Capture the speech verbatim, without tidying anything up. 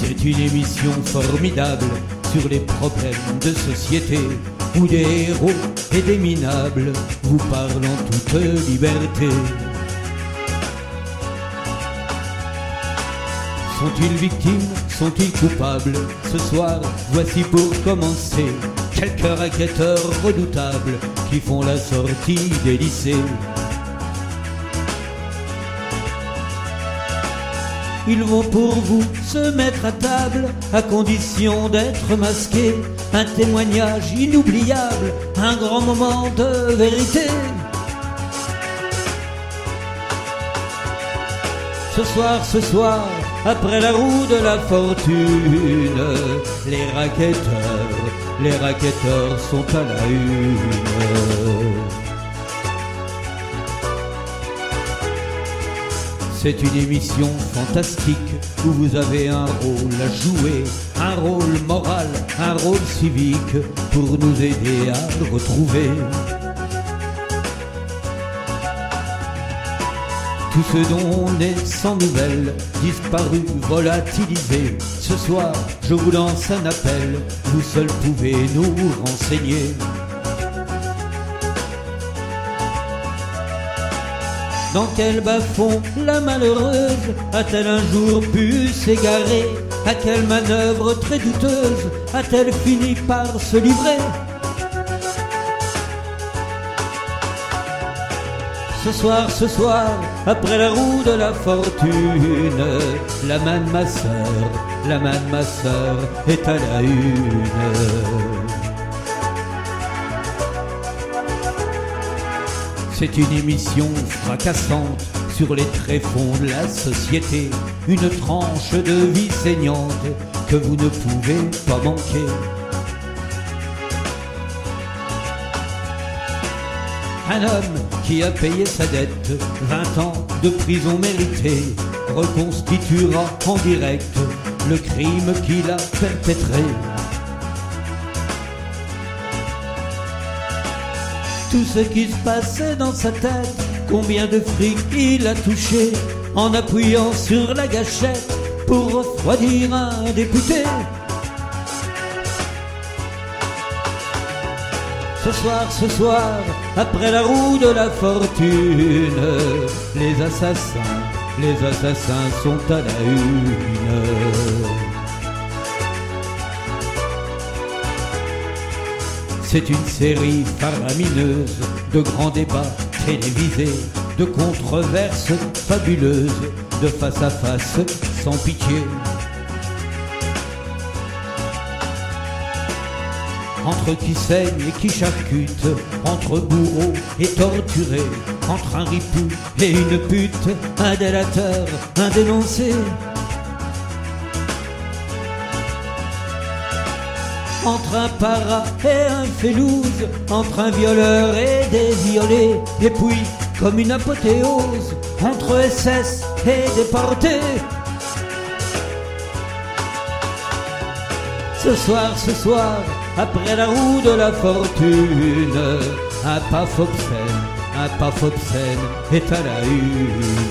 C'est une émission formidable sur les problèmes de société, où des héros et des minables vous parlent en toute liberté. Sont-ils victimes? Sont-ils coupables? Ce soir, voici pour commencer quelques raquetteurs redoutables qui font la sortie des lycées. Ils vont pour vous se mettre à table, à condition d'être masqués. Un témoignage inoubliable, un grand moment de vérité. Ce soir, ce soir, après la roue de la fortune, les raquetteurs, les raquetteurs sont à la une. C'est une émission fantastique où vous avez un rôle à jouer, un rôle moral, un rôle civique pour nous aider à le retrouver. Tous ceux dont on est sans nouvelles, disparus, volatilisés. Ce soir, je vous lance un appel, vous seuls pouvez nous renseigner. Dans quel bas-fond la malheureuse a-t-elle un jour pu s'égarer? À quelle manœuvre très douteuse a-t-elle fini par se livrer? Ce soir, ce soir, après la roue de la fortune, la main de ma sœur, la main de ma sœur est à la une. C'est une émission fracassante sur les tréfonds de la société, une tranche de vie saignante que vous ne pouvez pas manquer. Un homme qui a payé sa dette, vingt ans de prison méritée, reconstituera en direct le crime qu'il a perpétré. Tout ce qui se passait dans sa tête, combien de fric il a touché en appuyant sur la gâchette pour refroidir un député. Ce soir, ce soir, après la roue de la fortune, les assassins, les assassins sont à la une. C'est une série faramineuse de grands débats télévisés, de controverses fabuleuses, de face à face sans pitié. Entre qui saigne et qui charcute, entre bourreaux et torturés, entre un ripou et une pute, un délateur, un dénoncé. Entre un para et un félouze, entre un violeur et des violés, et puis, comme une apothéose, entre S S et déportés. Ce soir, ce soir, après la roue de la fortune, un paf obscène, un paf obscène est à la une.